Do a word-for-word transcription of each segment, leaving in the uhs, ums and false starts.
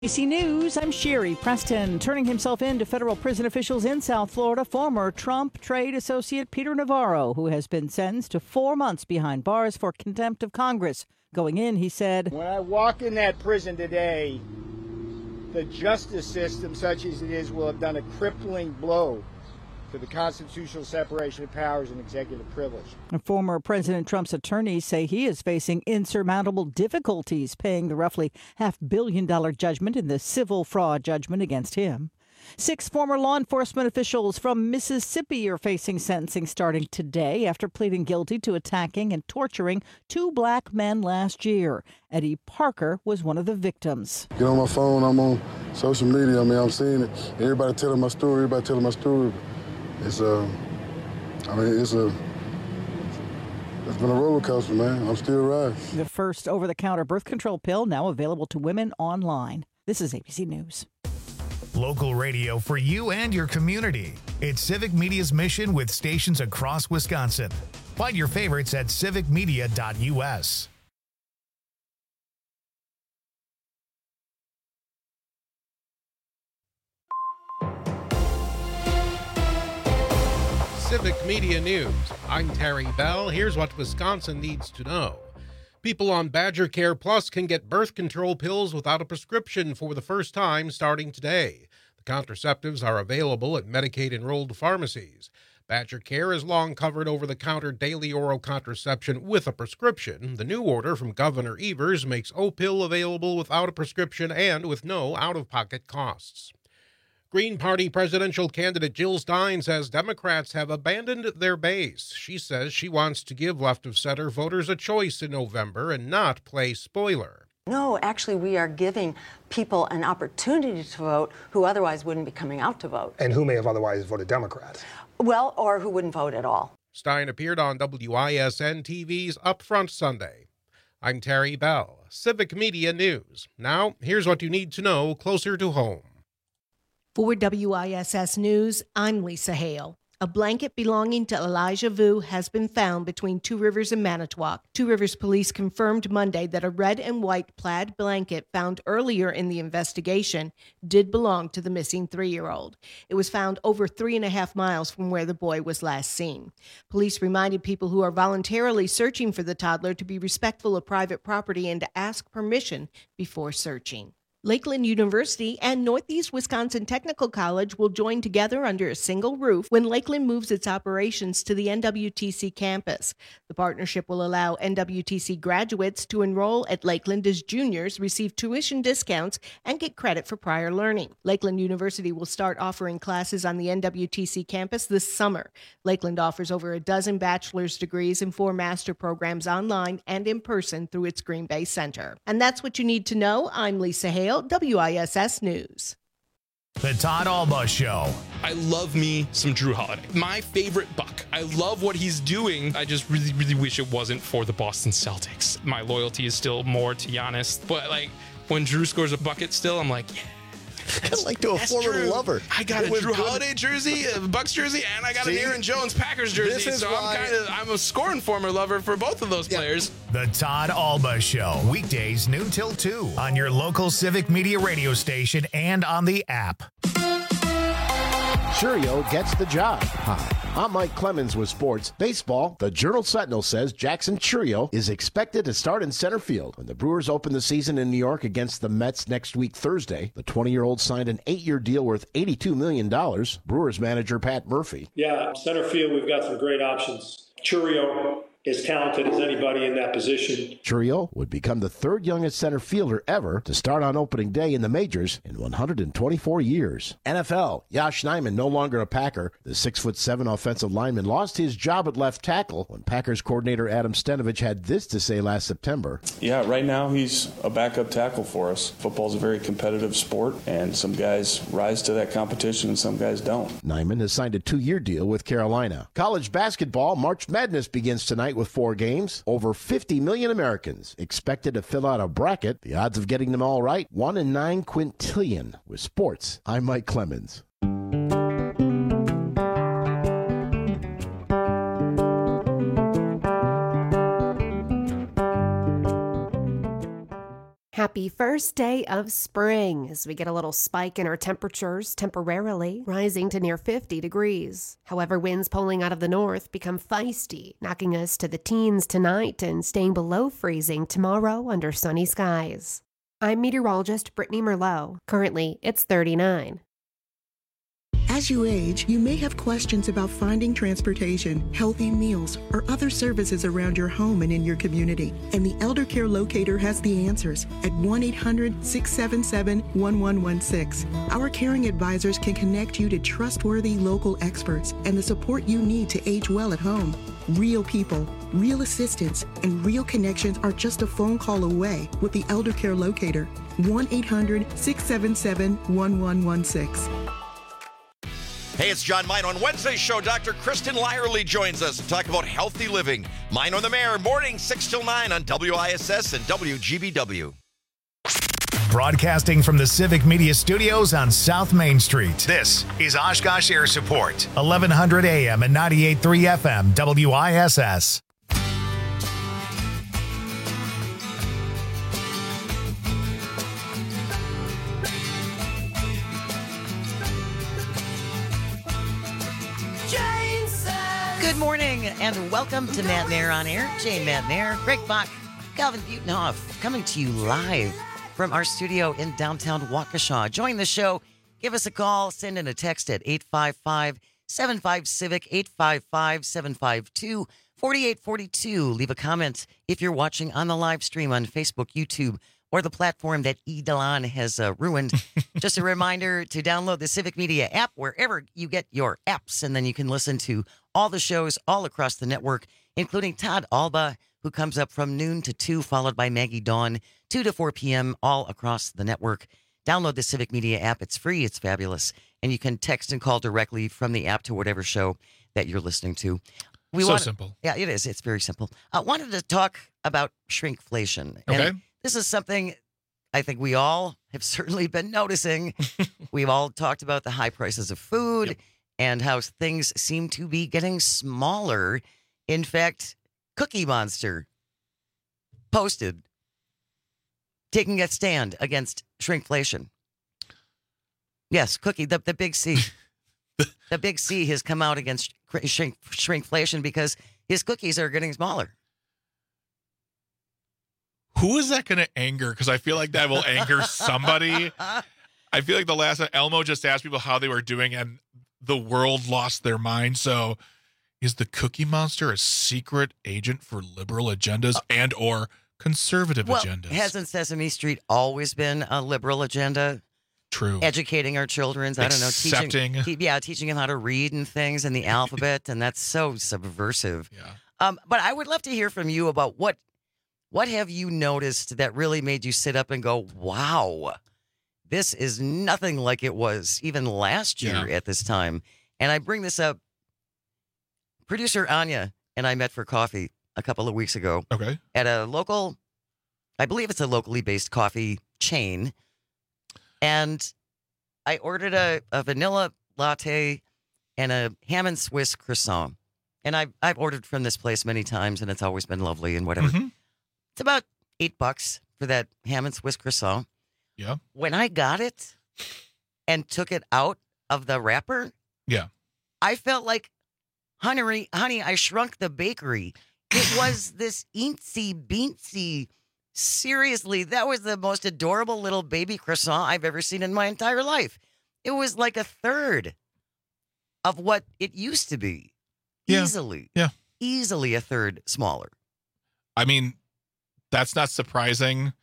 A B C News, I'm Sherry Preston. Turning himself in to federal prison officials in South Florida, former Trump trade associate Peter Navarro, who has been sentenced to four months behind bars for contempt of Congress. Going in, he said, "When I walk in that prison today, the justice system, such as it is, will have done a crippling blow to the constitutional separation of powers and executive privilege." Former President Trump's attorneys say he is facing insurmountable difficulties paying the roughly half billion dollar judgment in the civil fraud judgment against him. Six former law enforcement officials from Mississippi are facing sentencing starting today after pleading guilty to attacking and torturing two black men last year. Eddie Parker was one of the victims. Get on my phone, I'm on social media, I mean, I'm seeing it. Everybody telling my story, everybody telling my story. It's a, I mean, it's a, it's been a roller coaster, man. I'm still riding. The first over-the-counter birth control pill now available to women online. This is A B C News. Local radio for you and your community. It's Civic Media's mission with stations across Wisconsin. Find your favorites at civic media dot u s. Civic Media News. I'm Terry Bell. Here's what Wisconsin needs to know. People on Badger Care Plus can get birth control pills without a prescription for the first time starting today. The contraceptives are available at Medicaid-enrolled pharmacies. Badger Care has long covered over-the-counter daily oral contraception with a prescription. The new order from Governor Evers makes O-Pill available without a prescription and with no out-of-pocket costs. Green Party presidential candidate Jill Stein says Democrats have abandoned their base. She says she wants to give left-of-center voters a choice in November and not play spoiler. No, actually, we are giving people an opportunity to vote who otherwise wouldn't be coming out to vote. And who may have otherwise voted Democrat. Well, or who wouldn't vote at all. Stein appeared on W I S N T V's Upfront Sunday. I'm Terry Bell, Civic Media News. Now, here's what you need to know closer to home. For W I S S News, I'm Lisa Hale. A blanket belonging to Elijah Vu has been found between Two Rivers and Manitowoc. Two Rivers police confirmed Monday that a red and white plaid blanket found earlier in the investigation did belong to the missing three-year-old. It was found over three and a half miles from where the boy was last seen. Police reminded people who are voluntarily searching for the toddler to be respectful of private property and to ask permission before searching. Lakeland University and Northeast Wisconsin Technical College will join together under a single roof when Lakeland moves its operations to the N W T C campus. The partnership will allow N W T C graduates to enroll at Lakeland as juniors, receive tuition discounts, and get credit for prior learning. Lakeland University will start offering classes on the N W T C campus this summer. Lakeland offers over a dozen bachelor's degrees and four master programs online and in person through its Green Bay Center. And that's what you need to know. I'm Lisa Hale, W I S S News. The Todd Alba Show. I love me some Drew Holiday. My favorite Buck. I love what he's doing. I just really, really wish it wasn't for the Boston Celtics. My loyalty is still more to Giannis. But, like, when Drew scores a bucket still, I'm like, yeah. Kind of like to a former true. lover. I got it a Drew good. Holiday jersey, a Bucks jersey, and I got See? an Aaron Jones Packers jersey. This is so why... I'm kind of I'm a scoring former lover for both of those yeah. players. The Todd Alba Show, weekdays noon till two on your local Civic Media radio station and on the app. Churio gets the job. Hi, I'm Mike Clemens with sports. Baseball, the Journal-Sentinel says Jackson Churio is expected to start in center field when the Brewers open the season in New York against the Mets next week Thursday. The twenty-year-old signed an eight-year deal worth eighty-two million dollars. Brewers manager Pat Murphy. Yeah, center field, we've got some great options. Churio as talented as anybody in that position. Churio would become the third youngest center fielder ever to start on opening day in the majors in one hundred twenty-four years. N F L, Yosh Nijman no longer a Packer. The six foot seven offensive lineman lost his job at left tackle when Packers coordinator Adam Stenavich had this to say last September. Yeah, right now he's a backup tackle for us. Football's a very competitive sport, and some guys rise to that competition and some guys don't. Nijman has signed a two-year deal with Carolina. College basketball, March Madness begins tonight with four games. Over fifty million Americans expected to fill out a bracket. The odds of getting them all right, one in nine quintillion. With sports, I'm Mike Clemens. Happy Happy first day of spring as we get a little spike in our temperatures, temporarily rising to near fifty degrees. However, winds pulling out of the north become feisty, knocking us to the teens tonight and staying below freezing tomorrow under sunny skies. I'm meteorologist Brittany Merlot. Currently, it's thirty-nine. As you age, you may have questions about finding transportation, healthy meals, or other services around your home and in your community. And the Elder Care Locator has the answers at one eight hundred, six seven seven, one one one six. Our caring advisors can connect you to trustworthy local experts and the support you need to age well at home. Real people, real assistance, and real connections are just a phone call away with the Elder Care Locator. one eight hundred, six seven seven, one one one six. Hey, it's John Mine. On Wednesday's show, Doctor Kristen Lyerly joins us to talk about healthy living. Mine on the Mayor, morning six till nine on W I S S and W G B W. Broadcasting from the Civic Media Studios on South Main Street. This is Oshkosh Air Support, eleven hundred A M and ninety-eight point three F M, W I S S. Good morning and welcome to Matt Nair on Air. Jane Matt Nair, Greg Bach, Calvin Butenhoff, coming to you live from our studio in downtown Waukesha. Join the show. Give us a call. Send in a text at eight five five, seven five, Civic, eight five five, seven five two, four eight four two. Leave a comment if you're watching on the live stream on Facebook, YouTube, or the platform that E. Delon has uh, ruined. Just a reminder to download the Civic Media app wherever you get your apps, and then you can listen to all the shows all across the network, including Todd Alba, who comes up from noon to two, followed by Maggie Dawn, two to four p.m., all across the network. Download the Civic Media app. It's free. It's fabulous. And you can text and call directly from the app to whatever show that you're listening to. We so wanna, simple. Yeah, it is. It's very simple. I wanted to talk about shrinkflation. Okay. And this is something I think we all have certainly been noticing. We've all talked about the high prices of food. Yep. And how things seem to be getting smaller. In fact, Cookie Monster posted taking a stand against shrinkflation. Yes, Cookie, the, the big C. The big C has come out against shrink, shrinkflation because his cookies are getting smaller. Who is that going to anger? Because I feel like that will anger somebody. I feel like the last time Elmo just asked people how they were doing and the world lost their mind. So is the Cookie Monster a secret agent for liberal agendas and or conservative well, agendas? Hasn't Sesame Street always been a liberal agenda? True. Educating our children, I don't know, Accepting. teaching, yeah, teaching them how to read and things and the alphabet, and that's so subversive. Yeah. Um, but I would love to hear from you about what what have you noticed that really made you sit up and go, wow, this is nothing like it was even last year Yeah. at this time. And I bring this up. Producer Anya and I met for coffee a couple of weeks ago. Okay. At a local, I believe it's a locally based coffee chain. And I ordered a, a vanilla latte and a ham and Swiss croissant. And I've, I've ordered from this place many times, and it's always been lovely and whatever. Mm-hmm. It's about eight bucks for that ham and Swiss croissant. Yeah. When I got it and took it out of the wrapper, Yeah. I felt like, honey, honey, I shrunk the bakery. It was this eensy beensy. Seriously, that was the most adorable little baby croissant I've ever seen in my entire life. It was like a third of what it used to be. Yeah. Easily. Yeah. Easily a third smaller. I mean, that's not surprising.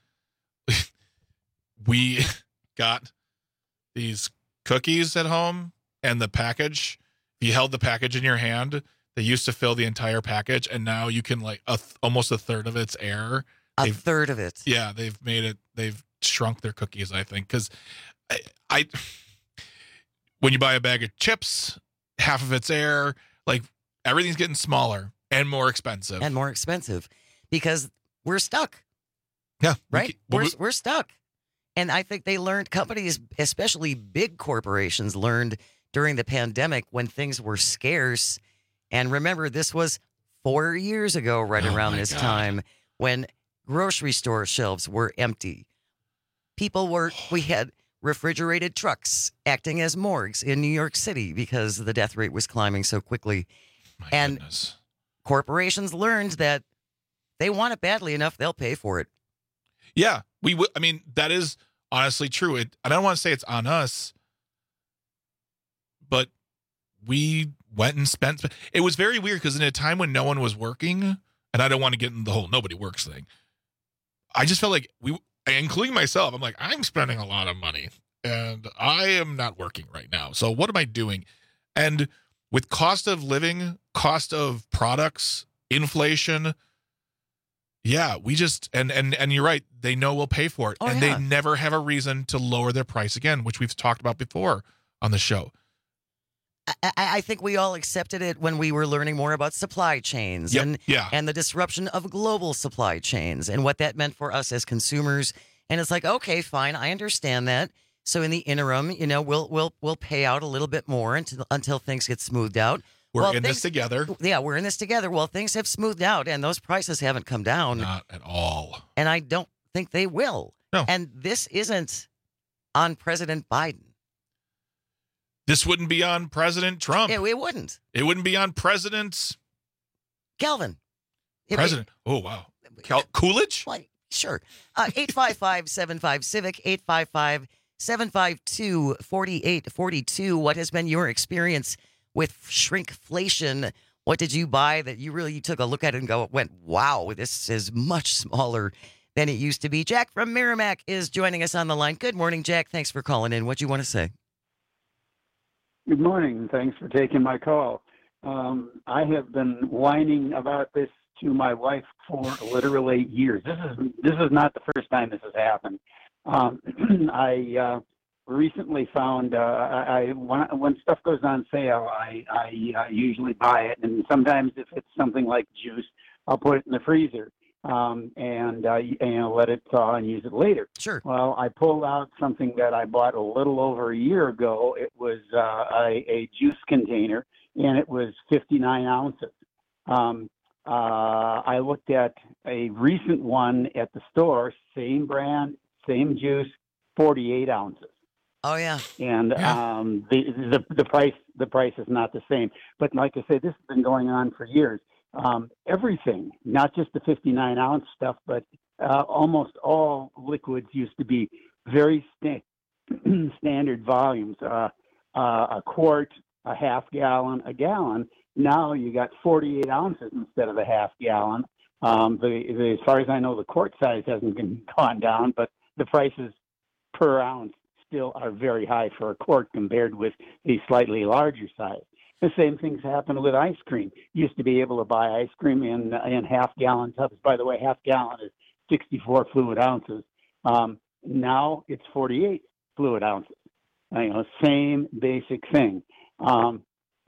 We got these cookies at home, and the package, if you held the package in your hand, they used to fill the entire package, and now you can, like, a th- almost a third of it's air. A They've, third of it. Yeah, they've made it, they've shrunk their cookies, I think, because I, I, when you buy a bag of chips, half of it's air, like, everything's getting smaller and more expensive. And more expensive because we're stuck. Yeah. Right? We, we're, we, we're stuck. And I think they learned, companies, especially big corporations, learned during the pandemic when things were scarce. And remember, this was four years ago, right Oh around my this God. time, when grocery store shelves were empty, people were, we had refrigerated trucks acting as morgues in New York City because the death rate was climbing so quickly. My and goodness. corporations learned that they want it badly enough, they'll pay for it. Yeah, we would. I mean, that is honestly true. It, I don't want to say it's on us, but we went and spent. It was very weird because in a time when no one was working, and I don't want to get in the whole nobody works thing, I just felt like we, including myself, I'm like, I'm spending a lot of money and I am not working right now. So what am I doing? And with cost of living, cost of products, inflation, yeah, we just, and and and you're right, they know we'll pay for it. Oh, and yeah. they never have a reason to lower their price again, which we've talked about before on the show. I, I think we all accepted it when we were learning more about supply chains Yep, and yeah. and the disruption of global supply chains and what that meant for us as consumers. And it's like, okay, fine, I understand that. So in the interim, you know, we'll we'll we'll pay out a little bit more until until things get smoothed out. We're well, in things, this together. Yeah, we're in this together. Well, things have smoothed out and those prices haven't come down. Not at all. And I don't think they will. No. And this isn't on President Biden. This wouldn't be on President Trump. It, it wouldn't. It wouldn't be on President Kelvin. It- President. Oh, wow. Cal- Coolidge? Why, sure. Uh, eight five five, seven five, Civic, eight five five, seven five two, four eight four two. What has been your experience with shrinkflation? What did you buy that you really took a look at it and go, went, wow, this is much smaller than it used to be? Jack from Merrimack is joining us on the line. Good morning, Jack. Thanks for calling in. What do you want to say? Good morning. Thanks for taking my call. Um, I have been whining about this to my wife for literally years. This is this is not the first time this has happened. Um, I uh, recently found uh, I, I when, when stuff goes on sale, I, I uh, usually buy it, and sometimes if it's something like juice, I'll put it in the freezer um, and uh, you know let it thaw and use it later. Sure. Well, I pulled out something that I bought a little over a year ago. It was uh, a, a juice container, and it was fifty-nine ounces. Um, uh, I looked at a recent one at the store, same brand, same juice, forty-eight ounces. Oh yeah. And Yeah. um, the, the the price the price is not the same. But like I said, this has been going on for years. Um, everything, not just the fifty-nine ounce stuff, but uh, almost all liquids used to be very sta- standard volumes. Uh, uh, a quart, a half gallon, a gallon. Now you got forty-eight ounces instead of a half gallon. Um, the, the, as far as I know, the quart size hasn't been gone down, but the prices per ounce still are very high for a quart compared with the slightly larger size. The same things happen with ice cream. You used to be able to buy ice cream in in half gallon tubs. By the way, half gallon is sixty-four fluid ounces. Um, now it's forty-eight fluid ounces. You know, same basic thing. Um,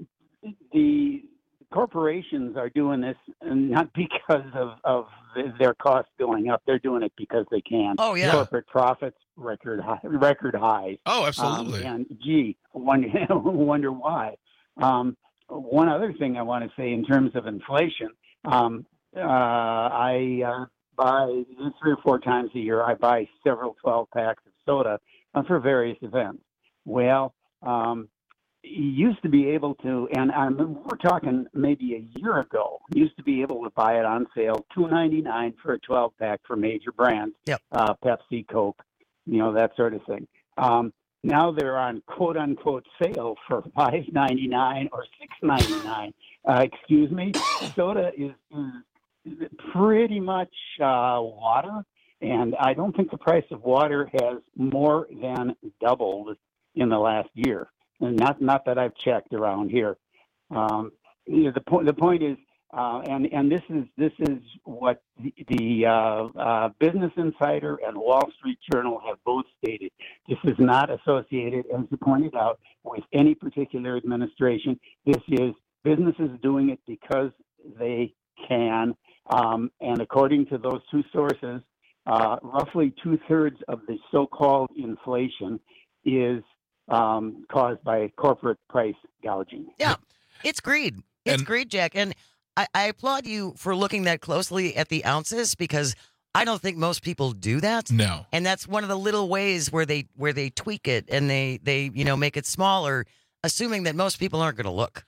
the corporations are doing this not because of, of their costs going up. They're doing it because they can. Oh, yeah. Corporate profits, record high, record highs. Oh, absolutely. Um, and gee, wonder, wonder why. Um, one other thing I want to say in terms of inflation, um, uh, I uh, buy three or four times a year, I buy several twelve packs of soda uh, for various events. Well, um, you used to be able to, and I'm, we're talking maybe a year ago, you used to be able to buy it on sale, two ninety-nine for a twelve pack for major brands, yep. uh, Pepsi, Coke, you know, that sort of thing. Um, now they're on quote unquote sale for five ninety-nine or six ninety-nine. Uh, excuse me, soda is, is pretty much uh, water, and I don't think the price of water has more than doubled in the last year. And not not that I've checked around here. Um, you know, the point the point is, uh, and and this is this is what the, the uh, uh, Business Insider and Wall Street Journal have both stated. This is not associated, as you pointed out, with any particular administration. This is businesses doing it because they can. Um, and according to those two sources, uh, roughly two thirds of the so-called inflation is Um, caused by corporate price gouging. Yeah, it's greed. It's And- greed, Jack. And I, I applaud you for looking that closely at the ounces because I don't think most people do that. No. And that's one of the little ways where they where they tweak it and they, they you know, make it smaller, assuming that most people aren't going to look.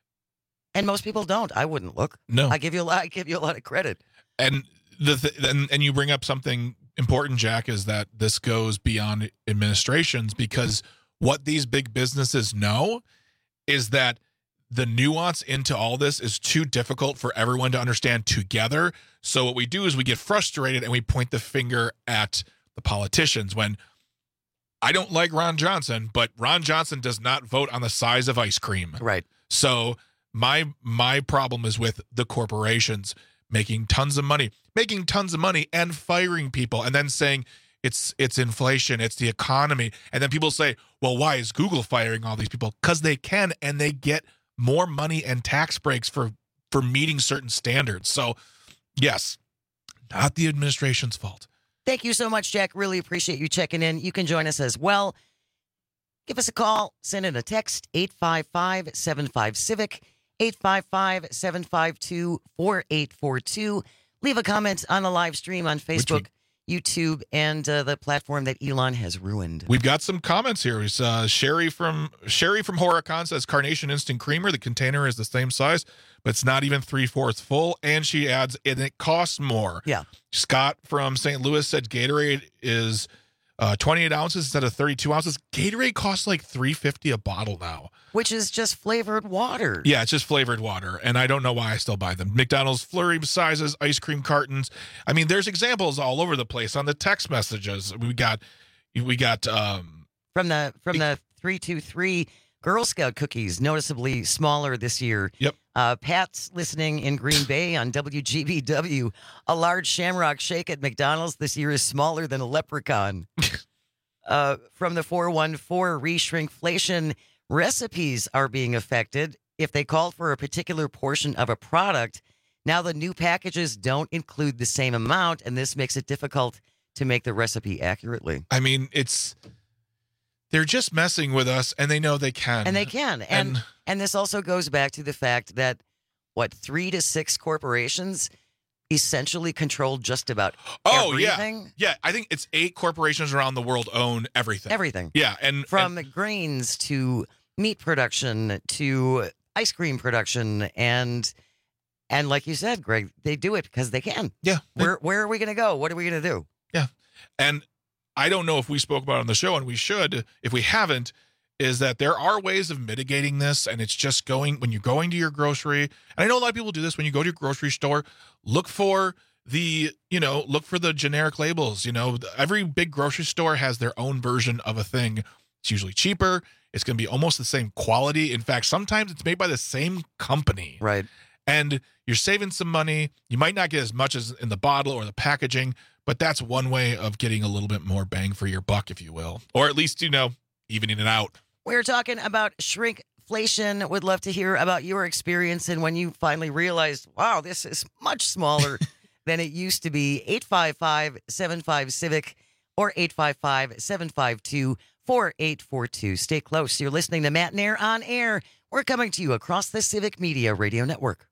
And most people don't. I wouldn't look. No. I give you a lot, I give you a lot of credit. And the th- and, and you bring up something important, Jack, is that this goes beyond administrations, because what these big businesses know is that the nuance into all this is too difficult for everyone to understand together. So what we do is we get frustrated and we point the finger at the politicians. When I don't like Ron Johnson, but Ron Johnson does not vote on the size of ice cream. Right. So my my problem is with the corporations making tons of money, making tons of money and firing people, and then saying it's it's inflation, it's the economy. And then people say, well, why is Google firing all these people? Because they can, and they get more money and tax breaks for for meeting certain standards. So yes, not the administration's fault. Thank you so much, Jack. Really appreciate you checking in. You can join us as well. Give us a call. Send in a text, eight five five, seven five, CIVIC, eight five five, seven five two, four eight four two. Leave a comment on the live stream on Facebook, YouTube, and uh, the platform that Elon has ruined. We've got some comments here. It's, uh, Sherry from Sherry from Horicon says Carnation Instant Creamer. The container is the same size, but it's not even three-fourths full. And she adds, and it costs more. Yeah. Scott from Saint Louis said Gatorade is uh, twenty-eight ounces instead of thirty-two ounces. Gatorade costs like three fifty a bottle now. Which is just flavored water. Yeah, it's just flavored water, and I don't know why I still buy them. McDonald's flurry sizes, ice cream cartons. I mean, there's examples all over the place on the text messages. We got, we got um, from the from the three two three Girl Scout cookies, noticeably smaller this year. Yep. Uh, Pat's listening in Green Bay on W G B W. A large Shamrock Shake at McDonald's this year is smaller than a leprechaun. uh, from the four one four, re-shrinkflation. Recipes are being affected. If they call for a particular portion of a product, now the new packages don't include the same amount, and this makes it difficult to make the recipe accurately. I mean, it's they're just messing with us, and they know they can. And they can. And and, And- this also goes back to the fact that, what, three to six corporations essentially control just about Oh, everything? yeah. Yeah, I think it's eight corporations around the world own everything. Everything. Yeah, and From and- grains to meat production to ice cream production, and and like you said, Greg, they do it because they can. Yeah. Where where are we going to go? What are we going to do? Yeah. And I don't know if we spoke about it on the show, and we should, if we haven't, is that there are ways of mitigating this, and it's just going, when you're going to your grocery, and I know a lot of people do this, when you go to your grocery store, look for the, you know, look for the generic labels. You know, every big grocery store has their own version of a thing. It's usually cheaper. It's going to be almost the same quality. In fact, sometimes it's made by the same company. Right. And you're saving some money. You might not get as much as in the bottle or the packaging, but that's one way of getting a little bit more bang for your buck, if you will. Or at least, you know, evening it out. We're talking about shrinkflation. Would love to hear about your experience and when you finally realized, wow, this is much smaller than it used to be. eight five five, seven five, CIVIC or eight five five, seven five two, four eight four two. Stay close. You're listening to Matt and Air on Air. We're coming to you across the Civic Media Radio Network.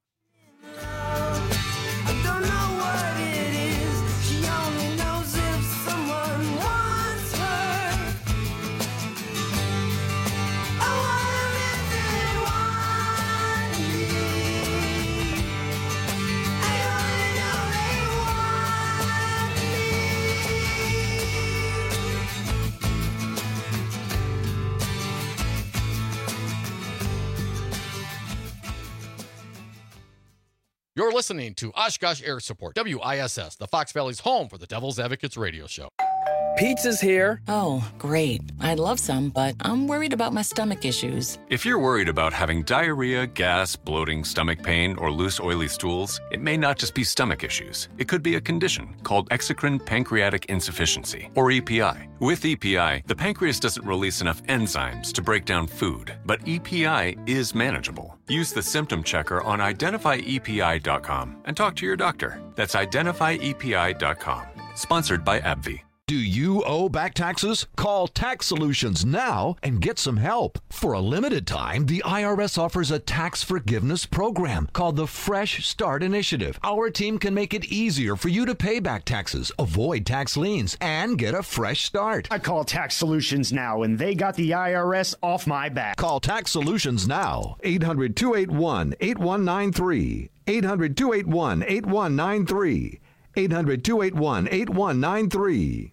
You're listening to Oshkosh Air Support, W I S S, the Fox Valley's home for the Devil's Advocates radio show. Pizza's here. Oh, great. I'd love some, but I'm worried about my stomach issues. If you're worried about having diarrhea, gas, bloating, stomach pain, or loose, oily stools, it may not just be stomach issues. It could be a condition called exocrine pancreatic insufficiency, or E P I. With E P I, the pancreas doesn't release enough enzymes to break down food, but E P I is manageable. Use the symptom checker on identify E P I dot com and talk to your doctor. That's identify E P I dot com. Sponsored by AbbVie. Do you owe back taxes? Call Tax Solutions now and get some help. For a limited time, the I R S offers a tax forgiveness program called the Fresh Start Initiative. Our team can make it easier for you to pay back taxes, avoid tax liens, and get a fresh start. I call Tax Solutions now, and they got the I R S off my back. Call Tax Solutions now. eight hundred, two eight one, eight one nine three. eight hundred, two eight one, eight one nine three. eight hundred, two eight one, eight one nine three.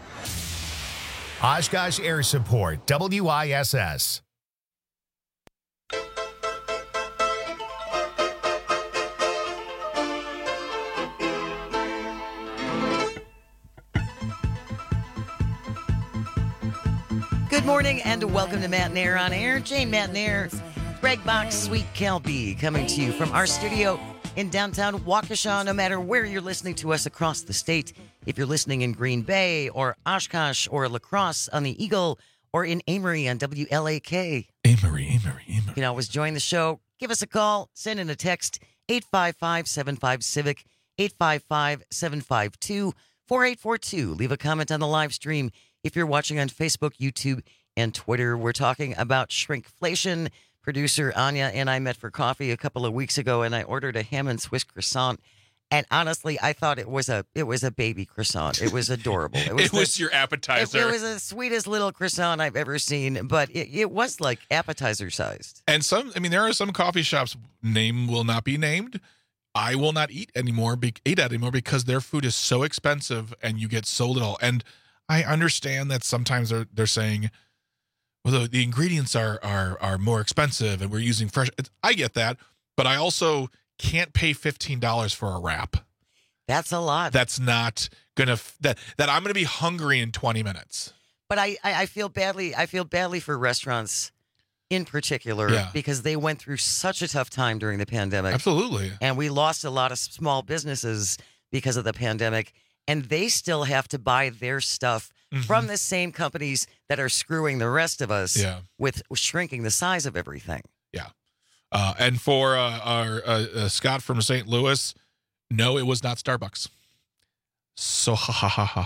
Oshkosh Air Support, W I S S. Good morning and welcome to Matt Nair on Air. Jane Matt Nair, Greg Bach, Sweet Cal B, coming to you from our studio in downtown Waukesha. No matter where you're listening to us across the state, if you're listening in Green Bay or Oshkosh or La Crosse on the Eagle or in Amory on W L A K. Amory, Amory, Amory. You can always join the show. Give us a call. Send in a text, eight five five, seven five, CIVIC, eight five five, seven five two, four eight four two. Leave a comment on the live stream. If you're watching on Facebook, YouTube, and Twitter, we're talking about shrinkflation. Producer Anya and I met for coffee a couple of weeks ago, and I ordered a ham and Swiss croissant. And honestly, I thought it was a it was a baby croissant. It was adorable. It was, it the, was your appetizer. It, it was the sweetest little croissant I've ever seen, but it, it was like appetizer sized. And some, I mean, there are some coffee shops, name will not be named. I will not eat anymore, be, eat anymore because their food is so expensive, and you get so little. And I understand that sometimes they're they're saying, well, the, the ingredients are are are more expensive, and we're using fresh. I get that, but I also can't pay fifteen dollars for a wrap. That's a lot. That's not gonna that that I'm gonna be hungry in twenty minutes. But I I, I feel badly. I feel badly for restaurants in particular, yeah. because they went through such a tough time during the pandemic. Absolutely, and we lost a lot of small businesses because of the pandemic. And they still have to buy their stuff mm-hmm. from the same companies that are screwing the rest of us yeah. with shrinking the size of everything. Yeah. Uh, and for uh, our uh, uh, Scott from Saint Louis, no, it was not Starbucks. So ha ha ha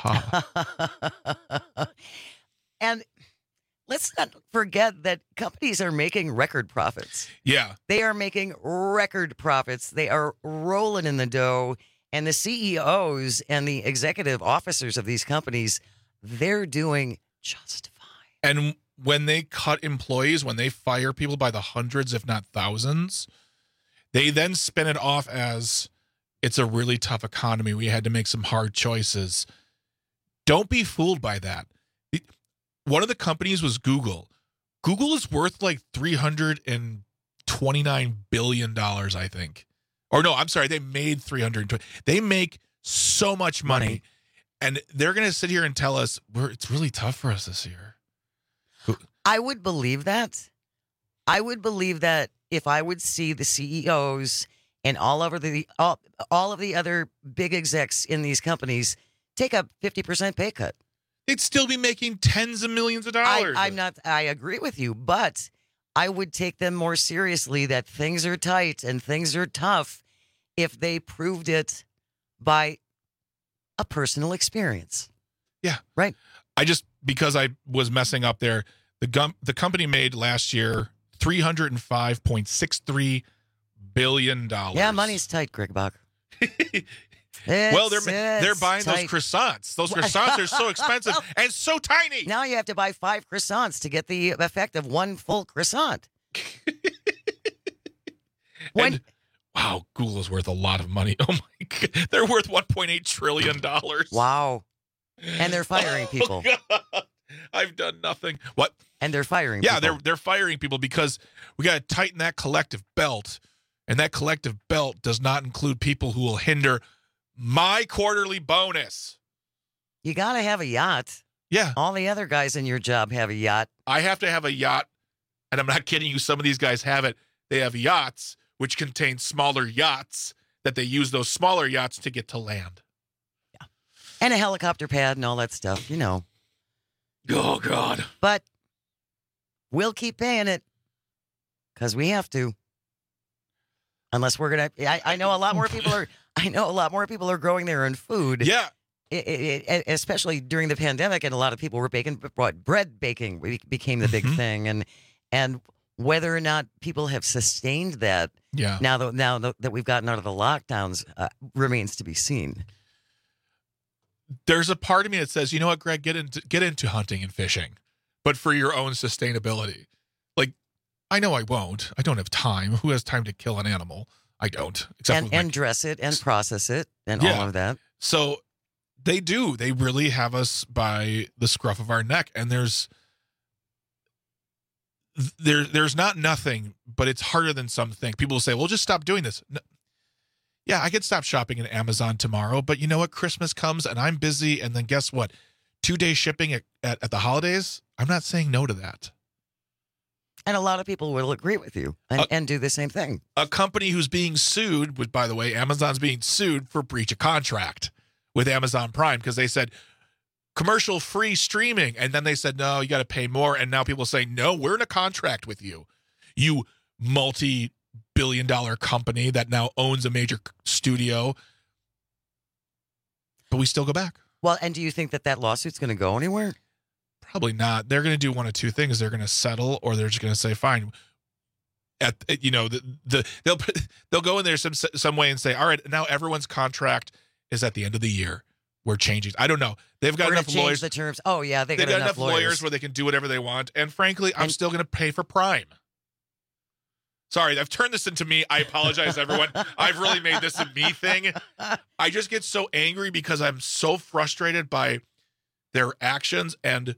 ha ha. And let's not forget that companies are making record profits. Yeah. They are making record profits. They are rolling in the dough. And the C E Os and the executive officers of these companies, they're doing just fine. And when they cut employees, when they fire people by the hundreds, if not thousands, they then spin it off as it's a really tough economy. We had to make some hard choices. Don't be fooled by that. One of the companies was Google. Google is worth like three hundred twenty-nine billion dollars, I think. Or no, I'm sorry, they made three hundred twenty. They make so much money, money. And they're going to sit here and tell us we're, it's really tough for us this year. I would believe that. I would believe that if I would see the C E Os and all over the all, all of the other big execs in these companies take a fifty percent pay cut. They'd still be making tens of millions of dollars. I, I'm not. I agree with you, but I would take them more seriously that things are tight and things are tough if they proved it by a personal experience. Yeah. Right. I just, because I was messing up there, the gum, the company made last year three hundred five point six three billion dollars. Yeah, money's tight, Greg Bach. Well, they're they're buying tight. those croissants. Those croissants are so expensive and so tiny. Now you have to buy five croissants to get the effect of one full croissant. when, and, wow, Google is worth a lot of money. Oh my God, they're worth one point eight trillion dollars. Wow, and they're firing oh, people. God. I've done nothing. What? And they're firing. Yeah, people. they're they're firing people because we got to tighten that collective belt, and that collective belt does not include people who will hinder my quarterly bonus. You got to have a yacht. Yeah. All the other guys in your job have a yacht. I have to have a yacht, and I'm not kidding you. Some of these guys have it. They have yachts, which contain smaller yachts that they use those smaller yachts to get to land. Yeah. And a helicopter pad and all that stuff, you know. Oh, God. But we'll keep paying it because we have to. Unless we're going to, I know a lot more people are, I know a lot more people are growing their own food. Yeah. it, it, it, especially during the pandemic, and a lot of people were baking, bread baking became the big mm-hmm. thing, and and whether or not people have sustained that, yeah. now that now that we've gotten out of the lockdowns, uh, remains to be seen. There's a part of me that says, you know what, Greg, get into get into hunting and fishing, but for your own sustainability. Like, I know I won't. I don't have time. Who has time to kill an animal? I don't. Except and and my... dress it and process it and yeah. all of that. So they do. They really have us by the scruff of our neck. And there's there there's not nothing, but it's harder than some think. People will say, well, just stop doing this. No. Yeah, I could stop shopping in Amazon tomorrow, but you know what? Christmas comes and I'm busy. And then guess what? Two day shipping at, at, at the holidays. I'm not saying no to that. And a lot of people will agree with you and, uh, and do the same thing. A company who's being sued, which, by the way, Amazon's being sued for breach of contract with Amazon Prime because they said commercial free streaming. And then they said, no, you got to pay more. And now people say, no, we're in a contract with you. You multi-billion dollar company that now owns a major studio. But we still go back. Well, and do you think that that lawsuit's going to go anywhere? Probably not. They're going to do one of two things. They're going to settle, or they're just going to say, "Fine." At you know, the, the they'll they'll go in there some some way and say, "All right, now everyone's contract is at the end of the year. We're changing." I don't know. They've got We're enough change lawyers. The terms. Oh yeah, they got, got enough, enough lawyers. lawyers where they can do whatever they want. And frankly, I'm and, still going to pay for Prime. Sorry, I've turned this into me. I apologize, everyone. I've really made this a me thing. I just get so angry because I'm so frustrated by their actions, and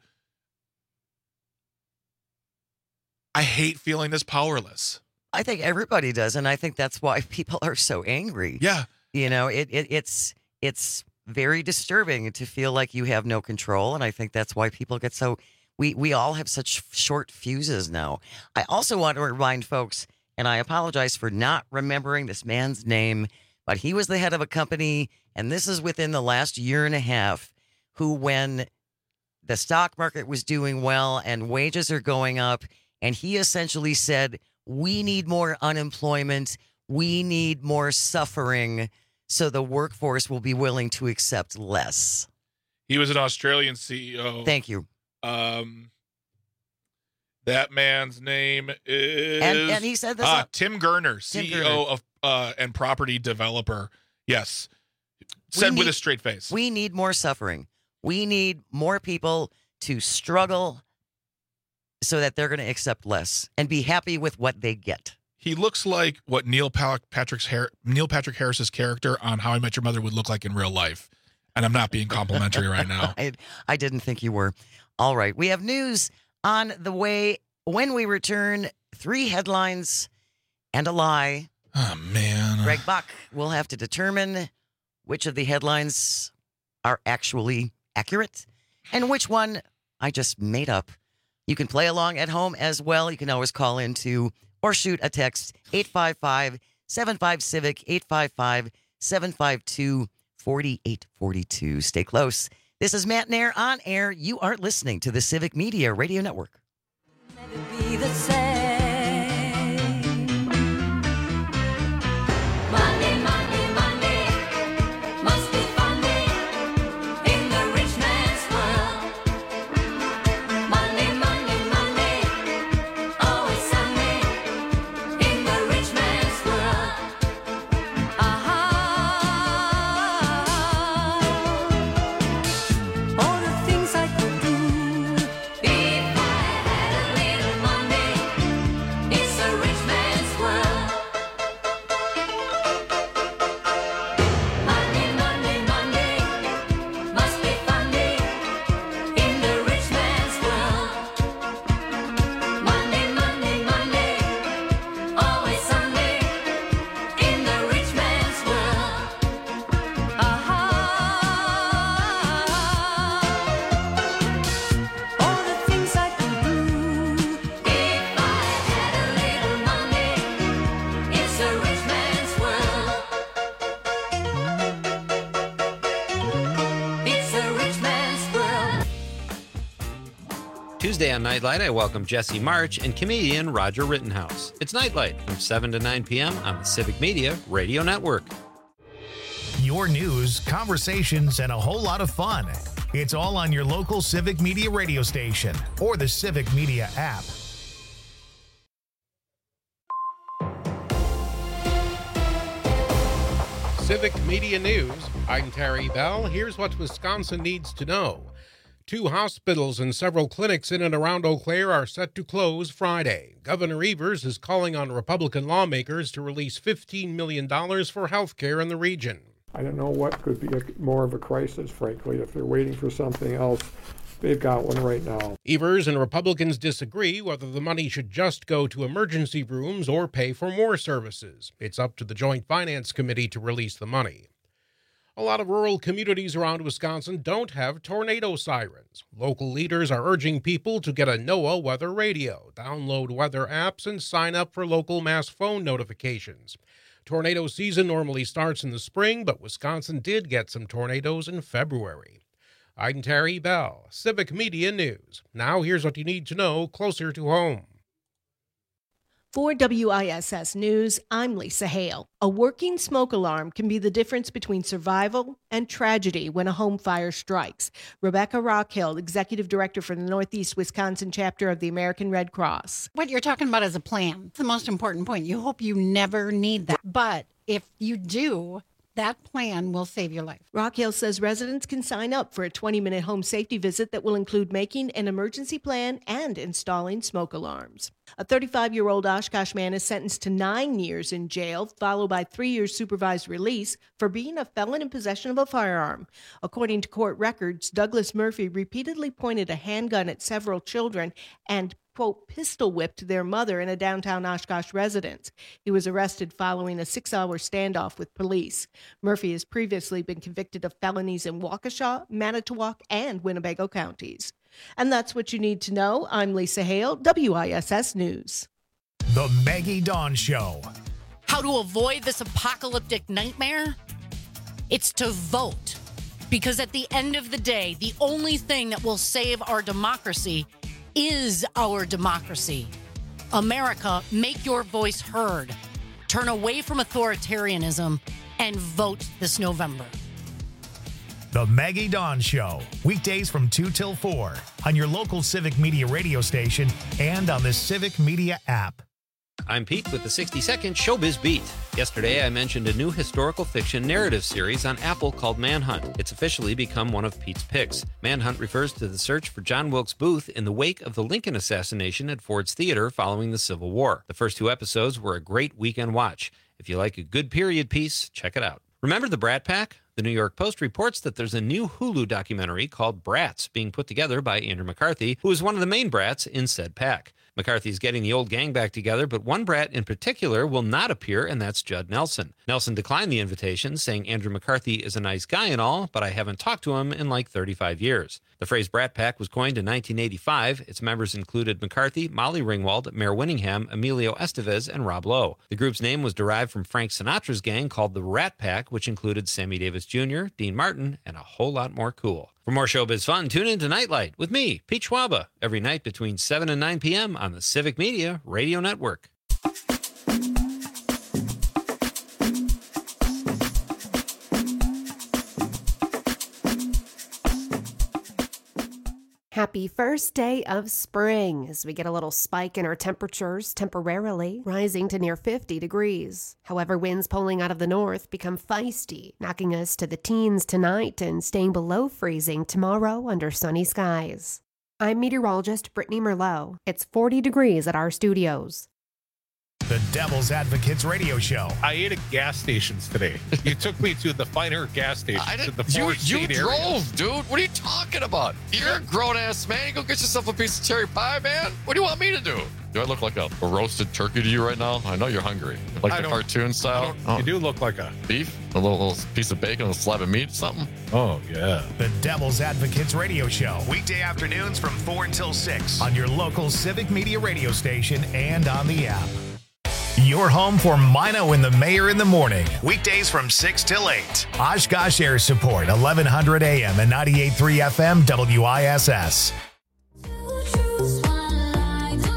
I hate feeling this powerless. I think everybody does, and I think that's why people are so angry. Yeah. You know, it, it it's it's very disturbing to feel like you have no control, and I think that's why people get so we we all have such short fuses now. I also want to remind folks, and I apologize for not remembering this man's name, but he was the head of a company, and this is within the last year and a half, who when the stock market was doing well and wages are going up, and he essentially said, we need more unemployment. We need more suffering so the workforce will be willing to accept less. He was an Australian C E O. Thank you. Um, that man's name is... And, and he said this... Ah, Tim Gurner, Tim C E O Gurner. of uh, and property developer. Yes. Said need, with a straight face. We need more suffering. We need more people to struggle so that they're going to accept less and be happy with what they get. He looks like what Neil Patrick's Har- Neil Patrick Harris's character on How I Met Your Mother would look like in real life. And I'm not being complimentary right now. I, I didn't think you were. All right. We have news on the way. When we return, three headlines and a lie. Oh, man. Greg Bach will have to determine which of the headlines are actually accurate and which one I just made up. You can play along at home as well. You can always call into or shoot a text eight five five, seven five, Civic, eight five five, seven five two, four eight four two. Stay close. This is Matt Nair on air. You are listening to the Civic Media Radio Network. Never be the same. Monday, Monday, Monday must be funny in the rich man's world. Monday, Monday, Monday, always Sunday in the rich man's world. Aha! All the things I could do if I had a little money. It's a rich man's world. Monday, Monday, Monday must be funny in the rich man's world. Monday, Monday, Monday, always Sunday in the rich man's world. Aha! All the things I could do if I had a little money. It's a rich man's world. It's a rich man's world. Tuesday on Nightlight, I welcome Jesse March and comedian Roger Rittenhouse. It's Nightlight from seven to nine p.m. on the Civic Media Radio Network. Your news, conversations, and a whole lot of fun. It's all on your local Civic Media radio station or the Civic Media app. Civic Media News. I'm Terry Bell. Here's what Wisconsin needs to know. Two hospitals and several clinics in and around Eau Claire are set to close Friday. Governor Evers is calling on Republican lawmakers to release fifteen million dollars for health care in the region. I don't know what could be a, more of a crisis, frankly. If they're waiting for something else, they've got one right now. Evers and Republicans disagree whether the money should just go to emergency rooms or pay for more services. It's up to the Joint Finance Committee to release the money. A lot of rural communities around Wisconsin don't have tornado sirens. Local leaders are urging people to get a NOAA weather radio, download weather apps, and sign up for local mass phone notifications. Tornado season normally starts in the spring, but Wisconsin did get some tornadoes in February. I'm Terry Bell, Civic Media News. Now here's what you need to know closer to home. For W I S S News, I'm Lisa Hale. A working smoke alarm can be the difference between survival and tragedy when a home fire strikes. Rebecca Rockhill, Executive Director for the Northeast Wisconsin chapter of the American Red Cross. What you're talking about is a plan. It's the most important point. You hope you never need that. But if you do, that plan will save your life. Rockhill says residents can sign up for a twenty-minute home safety visit that will include making an emergency plan and installing smoke alarms. A thirty-five-year-old Oshkosh man is sentenced to nine years in jail, followed by three years supervised release for being a felon in possession of a firearm. According to court records, Douglas Murphy repeatedly pointed a handgun at several children and quote, pistol whipped their mother in a downtown Oshkosh residence. He was arrested following a six-hour standoff with police. Murphy has previously been convicted of felonies in Waukesha, Manitowoc, and Winnebago counties. And that's what you need to know. I'm Lisa Hale, W I S S News. The Maggie Dawn Show. How to avoid this apocalyptic nightmare? It's to vote. Because at the end of the day, the only thing that will save our democracy is our democracy. America, make your voice heard. Turn away from authoritarianism and vote this November. The Maggie Dawn Show, weekdays from two till four on your local Civic Media radio station and on the Civic Media app. I'm Pete with the sixty second Showbiz Beat. Yesterday, I mentioned a new historical fiction narrative series on Apple called Manhunt. It's officially become one of Pete's picks. Manhunt refers to the search for John Wilkes Booth in the wake of the Lincoln assassination at Ford's Theater following the Civil War. The first two episodes were a great weekend watch. If you like a good period piece, check it out. Remember the Brat Pack? The New York Post reports that there's a new Hulu documentary called Brats being put together by Andrew McCarthy, who is one of the main brats in said pack. McCarthy's getting the old gang back together, but one brat in particular will not appear, and that's Judd Nelson. Nelson declined the invitation, saying Andrew McCarthy is a nice guy and all, but I haven't talked to him in like thirty-five years. The phrase Brat Pack was coined in nineteen eighty-five. Its members included McCarthy, Molly Ringwald, Mayor Winningham, Emilio Estevez, and Rob Lowe. The group's name was derived from Frank Sinatra's gang called the Rat Pack, which included Sammy Davis Junior, Dean Martin, and a whole lot more cool. For more showbiz fun, tune in to Nightlight with me, Pete Schwaba, every night between seven and nine p.m. on the Civic Media Radio Network. Happy first day of spring as we get a little spike in our temperatures temporarily, rising to near fifty degrees. However, winds pulling out of the north become feisty, knocking us to the teens tonight and staying below freezing tomorrow under sunny skies. I'm meteorologist Brittany Merlot. It's forty degrees at our studios. The Devil's Advocates Radio Show. I ate at gas stations today. You took me to the finer gas stations. I to the didn't, you Forest you State drove, area. dude. What are you talking about? You're a grown-ass man. You go get yourself a piece of cherry pie, man. What do you want me to do? Do I look like a, a roasted turkey to you right now? I know you're hungry. Like I the don't- cartoon style? I don't- You do look like a... Beef? A little, little piece of bacon, a slab of meat, something? Oh, yeah. The Devil's Advocates Radio Show. Weekday afternoons from four until six on your local Civic Media radio station and on the app. Your home for Mino and the Mayor in the morning. Weekdays from six till eight. Oshkosh Air Support, eleven hundred A M and ninety-eight point three F M W I S S.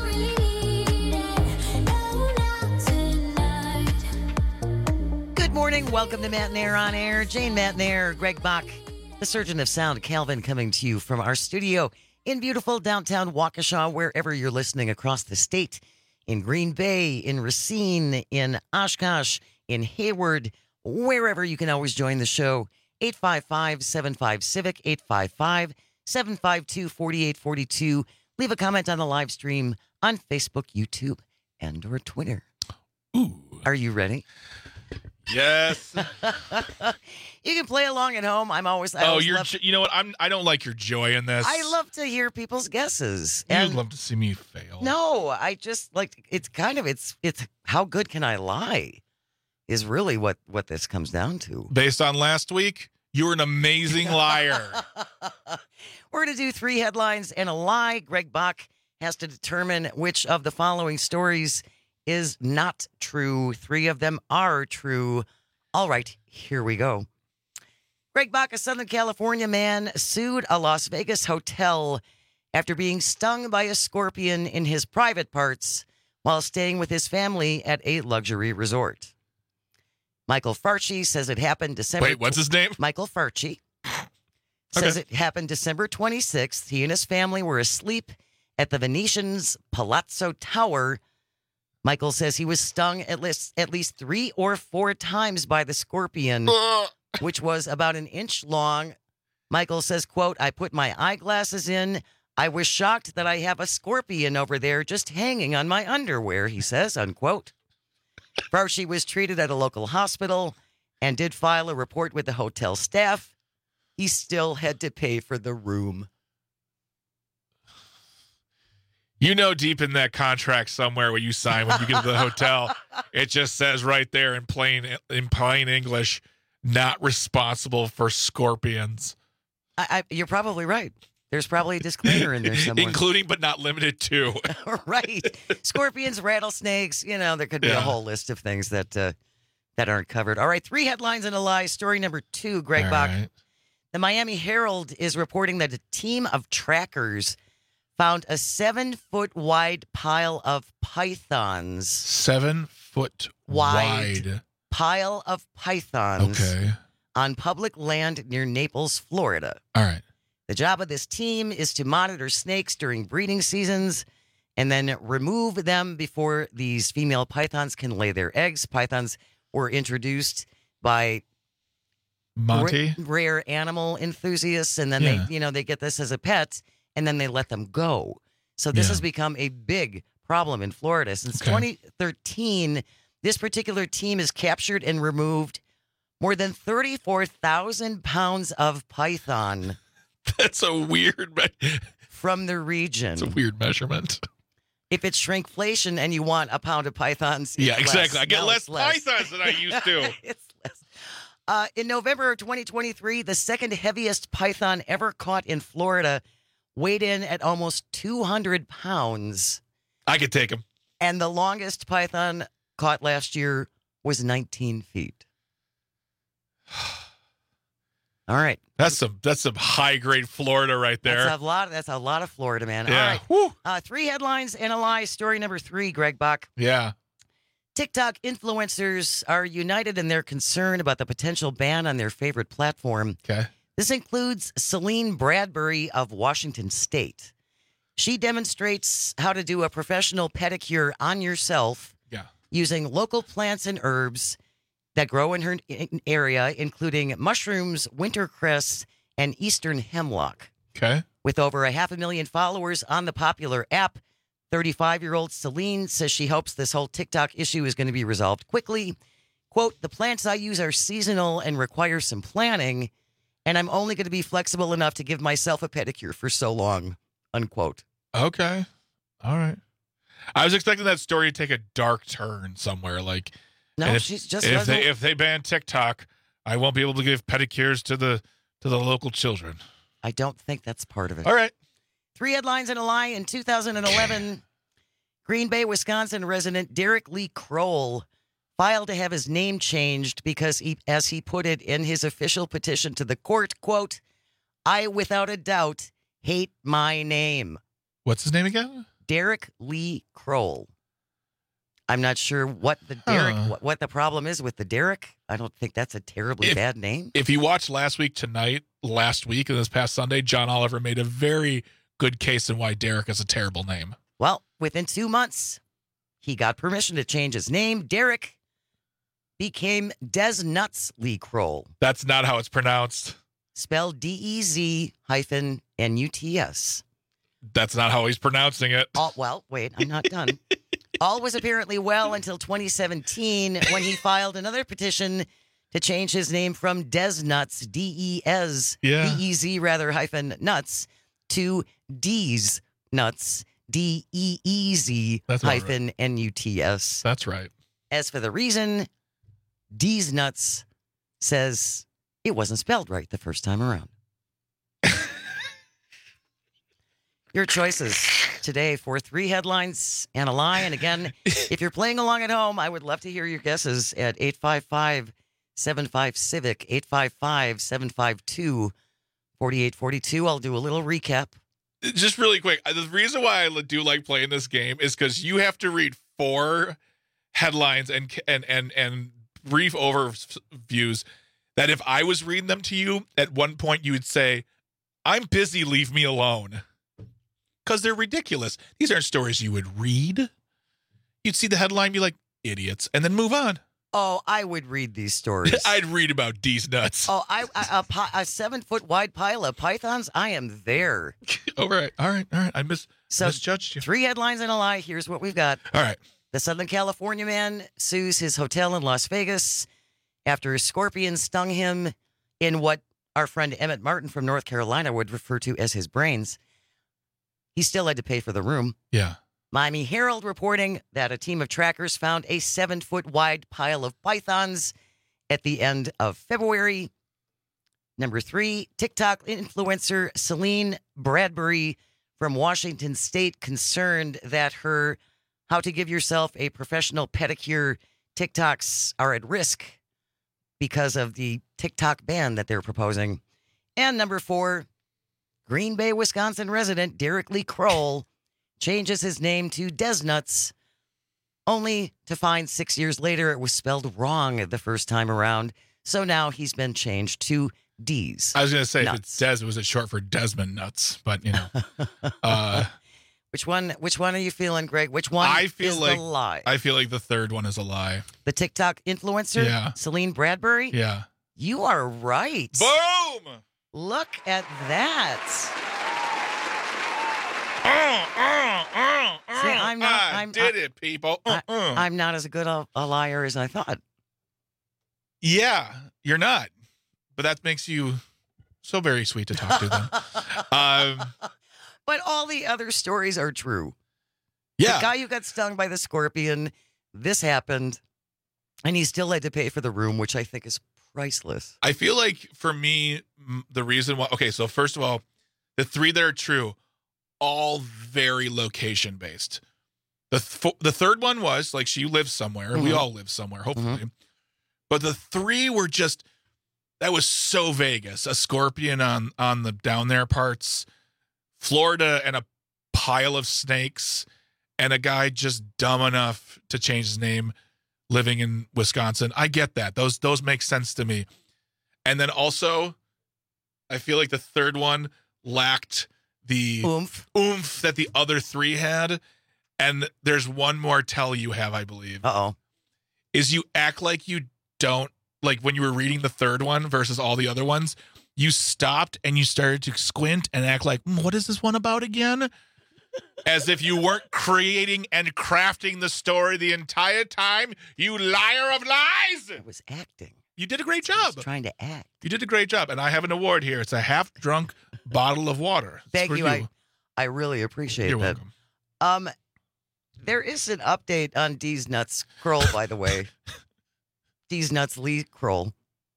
Good morning. Welcome to Matt and Air on Air. Jane, Matt and Air, Greg Bach, the surgeon of sound, Calvin, coming to you from our studio in beautiful downtown Waukesha, wherever you're listening across the state, in Green Bay, in Racine, in Oshkosh, in Hayward, wherever you can always join the show. eight five five, seven five, CIVIC, eight five five, seven five two, four eight four two. Leave a comment on the live stream on Facebook, YouTube, and or Twitter. Ooh. Are you ready? Yes. You can play along at home. I'm always. I oh, always you're. love, jo- You know what? I'm. I don't like your joy in this. I love to hear people's guesses. You'd And love to see me fail. no, I just like it's kind of it's it's how good can I lie, is really what what this comes down to. Based on last week, you were an amazing liar. We're going to do three headlines and a lie. Greg Bach has to determine which of the following stories is not true. Three of them are true. All right, here we go. Greg Bach, a Southern California man, sued a Las Vegas hotel after being stung by a scorpion in his private parts while staying with his family at a luxury resort. Michael Farchi says it happened December... Wait, what's his name? Michael Farchi. Says it happened December twenty-sixth. He and his family were asleep at the Venetian's Palazzo Tower. Michael says he was stung at least, at least three or four times by the scorpion, which was about an inch long. Michael says, quote, I put my eyeglasses in. I was shocked that I have a scorpion over there just hanging on my underwear, he says, unquote. Farchi was treated at a local hospital and did file a report with the hotel staff. He still had to pay for the room. You know, deep in that contract somewhere where you sign when you get to the hotel, it just says right there in plain in plain English, not responsible for scorpions. I, I, you're probably right. There's probably a disclaimer in there somewhere. Including but not limited to. Right. Scorpions, rattlesnakes, you know, there could be Yeah. a whole list of things that uh, that aren't covered. All right, three headlines and a lie. Story number two, Greg All Bach. right. The Miami Herald is reporting that a team of trackers found a seven-foot wide pile of pythons. Seven foot Wide. wide. Pile of pythons Okay. on public land near Naples, Florida. All right. The job of this team is to monitor snakes during breeding seasons and then remove them before these female pythons can lay their eggs. Pythons were introduced by Monty. ra- rare animal enthusiasts, and then Yeah. they, you know, they get this as a pet, and then they let them go. So this Yeah. has become a big problem in Florida. Since Okay. twenty thirteen, this particular team has captured and removed more than thirty-four thousand pounds of python. That's a weird me- from the region. It's a weird measurement. If it's shrinkflation and you want a pound of pythons, Yeah, it's exactly. less. I get Now less, it's less. pythons than I used to. It's less. Uh, in November of twenty twenty-three, the second heaviest python ever caught in Florida weighed in at almost two hundred pounds. I could take him. And the longest python caught last year was nineteen feet. All right. That's some that's some high grade Florida right there. That's a lot. That's a lot of Florida, man. Yeah. All right. Uh, three headlines and a lie. Story number three, Greg Bach. Yeah. TikTok influencers are united in their concern about the potential ban on their favorite platform. Okay. This includes Celine Bradbury of Washington State. She demonstrates how to do a professional pedicure on yourself Yeah. using local plants and herbs that grow in her area, including mushrooms, wintercress, and eastern hemlock. Okay. With over a half a million followers on the popular app, thirty-five-year-old Celine says she hopes this whole TikTok issue is going to be resolved quickly. Quote, the plants I use are seasonal and require some planning, and I'm only going to be flexible enough to give myself a pedicure for so long, unquote. Okay. All right. I was expecting that story to take a dark turn somewhere. Like, No, and if, she's just if doesn't- they if they ban TikTok, I won't be able to give pedicures to the to the local children. I don't think that's part of it. All right. Three headlines and a lie. In two thousand eleven, Green Bay, Wisconsin resident Derek Lee Kroll filed to have his name changed because, he, as he put it in his official petition to the court, quote, I, without a doubt, hate my name. What's his name again? Derek Lee Kroll. I'm not sure what the Derek, Huh. what, what the problem is with the Derek. I don't think that's a terribly If- bad name. If you watched Last Week Tonight, last week and this past Sunday, John Oliver made a very good case in why Derek is a terrible name. Well, within two months, he got permission to change his name. Derek became Des Nuts Lee Kroll, That's not how it's pronounced. spelled D E Z hyphen N U T S. That's not how he's pronouncing it. All, well, wait, I'm not done. All was apparently well until twenty seventeen when he filed another petition to change his name from Des Nuts, D E S, Yeah. D E Z rather hyphen nuts, to D's Nuts, D E E Z That's about hyphen N U T S. That's right. As for the reason, D's Nuts says it wasn't spelled right the first time around. Your choices today for three headlines and a lie. And again, if you're playing along at home, I would love to hear your guesses at eight five five, seven five, civic, eight five five, seven five two, four eight four two. I'll do a little recap. Just really quick, the reason why I do like playing this game is because you have to read four headlines and and and and brief overviews that if I was reading them to you, at one point you would say, "I'm busy, leave me alone," because they're ridiculous. These aren't stories you would read. You'd see the headline, be like, "Idiots," and then move on. Oh, I would read these stories. I'd read about D's nuts. Oh, I, I a, pi- a seven foot wide pile of pythons. I am there. All right, all right, all right. I mis- So misjudged you. Three headlines and a lie. Here's what we've got. All right. The Southern California man sues his hotel in Las Vegas after a scorpion stung him in what our friend Emmett Martin from North Carolina would refer to as his brains. He still had to pay for the room. Yeah. Miami Herald reporting that a team of trackers found a seven foot wide pile of pythons at the end of February. Number three, TikTok influencer Celine Bradbury from Washington State concerned that her How to Give Yourself a Professional Pedicure TikToks are at risk because of the TikTok ban that they're proposing. And number four, Green Bay, Wisconsin resident Derek Lee Kroll changes his name to Des Nuts, only to find six years later it was spelled wrong the first time around. So now he's been changed to D's. I was going to say, Nuts. if it's Des, it was it short for Desmond Nuts, but you know. uh, Which one? Which one are you feeling, Greg? Which one I feel is like the lie? I feel like the third one is a lie. The TikTok influencer, Yeah. Celine Bradbury. Yeah. You are right. Boom! Look at that. See, I'm not. I I'm, did I, it, people. I, Uh-uh. I'm not as good a, a liar as I thought. Yeah, you're not. But that makes you so very sweet to talk to them. um, But all the other stories are true. Yeah. The guy who got stung by the scorpion, this happened, and he still had to pay for the room, which I think is priceless. I feel like for me, m- the reason why, okay, so first of all, the three that are true, all very location based. The th- the third one was like she lives somewhere. We Mhm. all live somewhere, hopefully. But the three were just, that was so Vegas. A scorpion on on the down there parts, Florida, and a pile of snakes, and a guy just dumb enough to change his name living in Wisconsin. I get that. Those those make sense to me. And then also, I feel like the third one lacked the oomph, oomph that the other three had. And there's one more tell you have, I believe. Uh-oh. Is you act like you don't, like when you were reading the third one versus all the other ones, you stopped and you started to squint and act like, "Hmm, what is this one about again?" As if you weren't creating and crafting the story the entire time, you liar of lies. I was acting. You did a great job. Trying to act. You did a great job. And I have an award here. It's a half-drunk bottle of water. It's Thank for you. I, I really appreciate You're that. welcome. Um, there is an update on D's Nuts Kroll, by the way. D's Nuts Lee Kroll.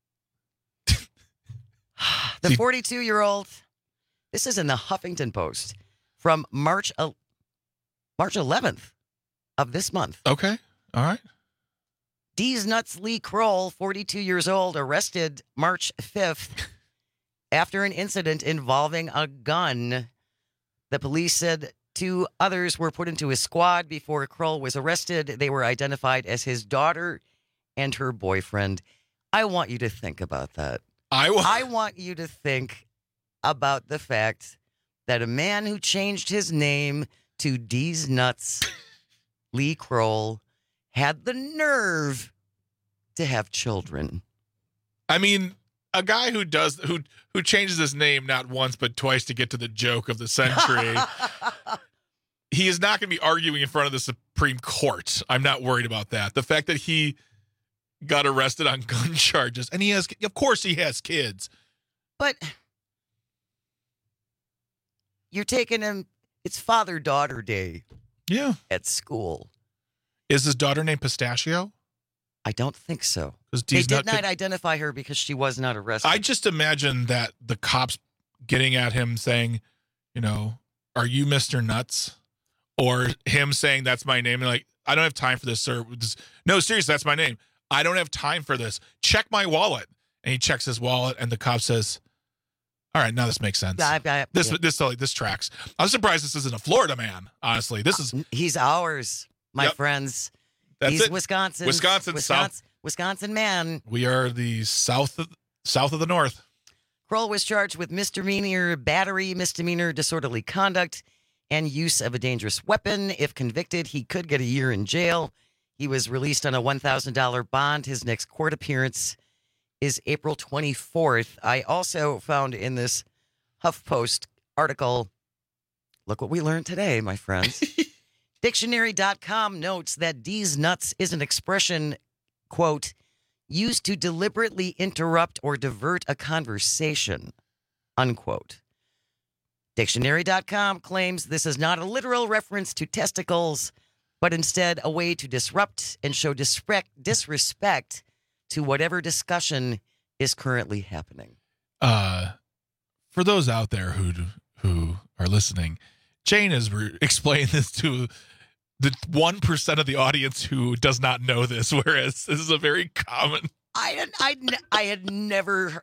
The forty-two-year-old, this is in the Huffington Post from March el- March eleventh of this month. Okay. All right. D's Nuts Lee Kroll, forty-two years old, arrested March fifth after an incident involving a gun. The police said Two others were put into his squad before Kroll was arrested. They were identified as his daughter and her boyfriend. I want you to think about that. I, w- I want you to think about the fact that a man who changed his name to D's Nuts, Lee Kroll, had the nerve to have children. I mean, a guy who does who who changes his name not once but twice to get to the joke of the century. He is not going to be arguing in front of the Supreme Court. I'm not worried about that. The fact that he got arrested on gun charges, and he has, of course, he has kids. But you're taking him. It's Father-Daughter Day. Yeah. At school. Is his daughter named Pistachio? I don't think so. They They did not identify her because she was not arrested. I just imagine that the cops getting at him saying, you know, are you Mister Nuts? Or him saying, that's my name. And like, I don't have time for this, sir. No, seriously, that's my name. I don't have time for this. Check my wallet. And he checks his wallet, and the cop says, all right, now this makes sense. I- I- This yeah. this totally this tracks. I'm surprised this isn't a Florida man, honestly. This is He's ours, my Yep. friends. That's He's it. Wisconsin. Wisconsin, Wisconsin, South. Wisconsin man. We are the south of, south of the north. Kroll was charged with misdemeanor battery, misdemeanor disorderly conduct, and use of a dangerous weapon. If convicted, he could get a year in jail. He was released on a one thousand dollars bond. His next court appearance is April twenty-fourth. I also found in this HuffPost article, look what we learned today, my friends. Dictionary dot com notes that D's Nuts is an expression, quote, used to deliberately interrupt or divert a conversation, unquote. Dictionary dot com claims this is not a literal reference to testicles, but instead a way to disrupt and show disrespect, disrespect to whatever discussion is currently happening. Uh, for those out there who who are listening, Jane has re- explained this to the one percent of the audience who does not know this, whereas this is a very common. I had, I, I had never,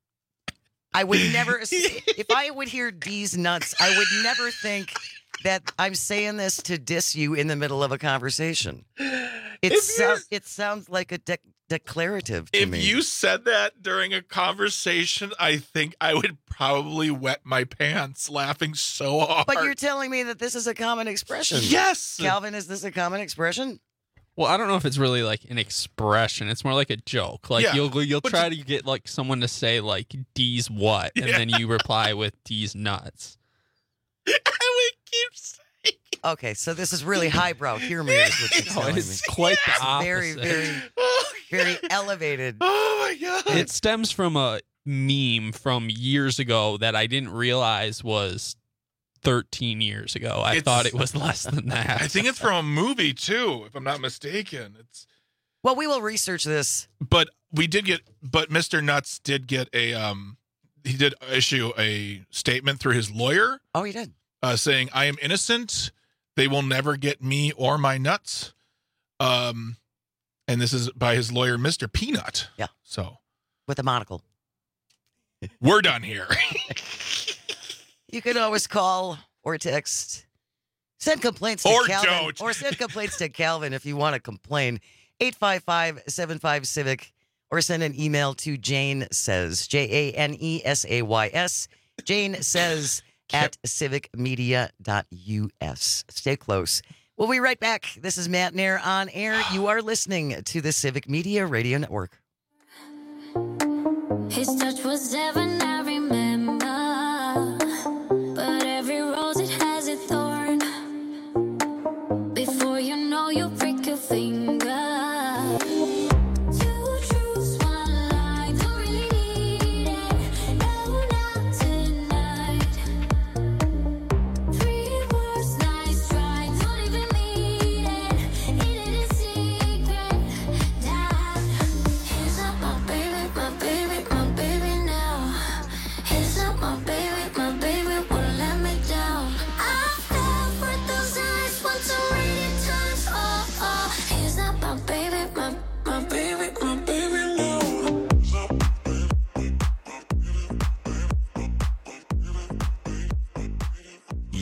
I would never, if I would hear D's Nuts, I would never think that I'm saying this to diss you in the middle of a conversation. It, If so, you're- it sounds like a de- declarative to If me. you said that during a conversation, I think I would probably wet my pants laughing so hard. But you're telling me that this is a common expression. Yes. Calvin, is this a common expression? Well, I don't know if it's really like an expression. It's more like a joke. Like Yeah, you'll you'll but try to get like someone to say like D's what, and Yeah. then you reply with D's nuts. I would keep saying. Okay, so this is really highbrow humor is what you're No, telling me. it's quite the opposite. Very, very, very elevated. Oh my god! It stems from a meme from years ago that I didn't realize was thirteen years ago. I It's- thought it was less than that. I think it's from a movie too, if I'm not mistaken. It's Well, we will research this. but we did get, but Mister Nuts did get a um, he did issue a statement through his lawyer. Oh, he did. Uh, saying, I am innocent. They will never get me or my nuts. Um, and this is by his lawyer, Mister Peanut. Yeah. So With a monocle. we're done here. You can always call or text. Send complaints to Or Calvin. don't. Or send complaints to Calvin if you want to complain. eight five five, seven five, civic. Or send an email to Jane Says. J A N E S A Y S. Jane Says at civic media dot U S. Stay close. We'll be right back. This is Matt Nair on air. You are listening to the Civic Media Radio Network. His touch was heaven, I remember. But every rose, it has a thorn. Before you know, you prick your finger. Two truths, one lie, don't really need it. No, not tonight. Three words, nice try, don't even mean it. Eat it in secret. Dad, he's not my baby, my baby, my baby now. He's not my baby, my baby won't let me down. I fell for those eyes once a million times. Oh, oh, he's